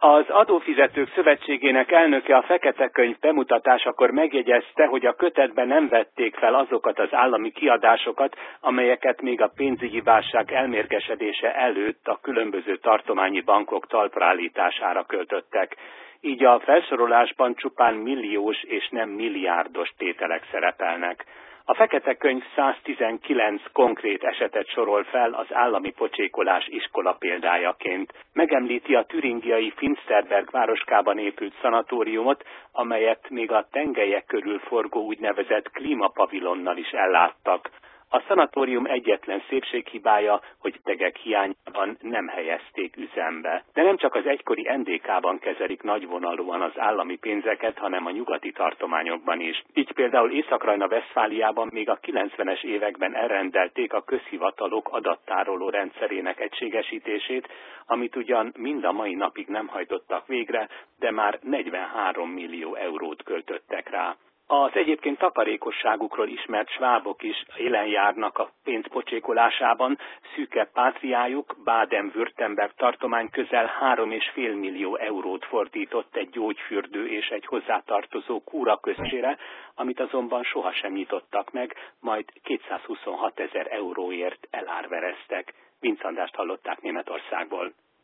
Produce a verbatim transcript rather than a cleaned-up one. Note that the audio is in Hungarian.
Az Adófizetők Szövetségének elnöke a fekete könyv bemutatásakor megjegyezte, hogy a kötetben nem vették fel azokat az állami kiadásokat, amelyeket még a pénzügyi válság elmérgesedése előtt a különböző tartományi bankok talpraállítására költöttek. Így a felsorolásban csupán milliós és nem milliárdos tételek szerepelnek. A fekete könyv száztizenkilenc konkrét esetet sorol fel az állami pocsékolás iskola példájaként. Megemlíti a türingiai Finsterberg városkában épült szanatóriumot, amelyet még a tengelyek körül forgó úgynevezett klímapavilonnal is elláttak. A szanatórium egyetlen szépséghibája, hogy tegek hiányában nem helyezték üzembe. De nem csak az egykori en dé ká-ban kezelik nagyvonalúan az állami pénzeket, hanem a nyugati tartományokban is. Így például Észak-Rajna-Vesztfáliában még a kilencvenes években elrendelték a közhivatalok adattároló rendszerének egységesítését, amit ugyan mind a mai napig nem hajtottak végre, de már negyvenhárom millió eurót költöttek rá. Az egyébként takarékosságukról ismert svábok is élen járnak a pénz pocsékolásában, szűke pátriájuk, Baden-Württemberg tartomány közel három és fél millió eurót fordított egy gyógyfürdő és egy hozzátartozó kúra közcsére, amit azonban sohasem nyitottak meg, majd kétszázhuszonhat ezer euróért elárvereztek. Vince Andrást hallották Németországból.